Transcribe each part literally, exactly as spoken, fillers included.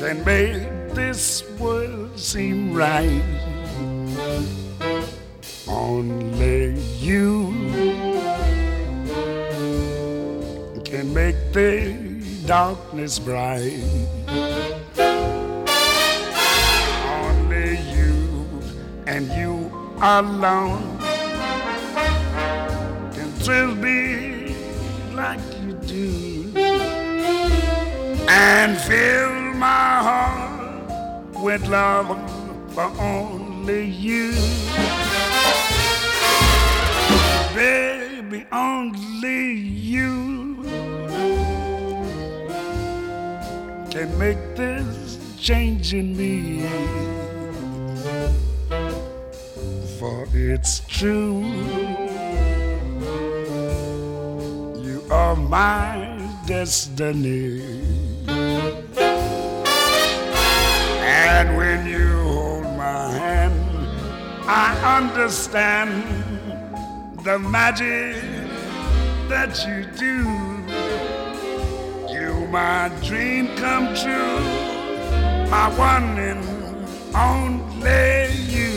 can make this world seem right. Only you can make the darkness bright. Only you and you alone can thrill me like you do and fill my heart with love for only you. Baby, only you can make this change in me. For it's true, you are my destiny. And when you hold my hand, I understand the magic that you do. You my dream come true, my one and only you.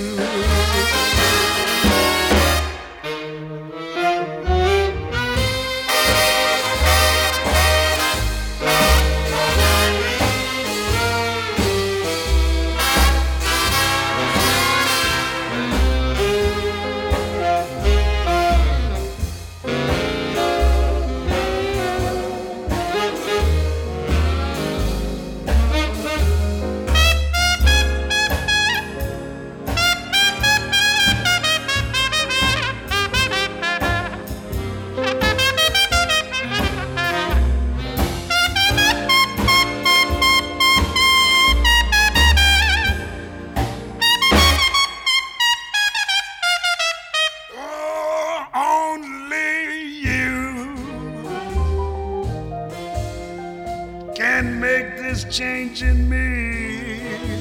Can make this change in me.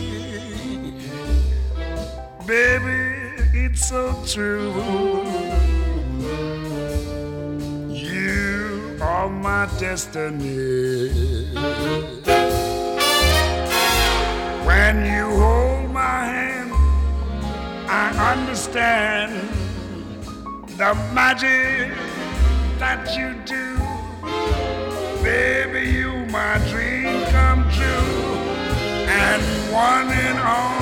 Baby, it's so true. You are my destiny. When you hold my hand, I understand the magic that you do. Baby, you my dream come true, and one and all.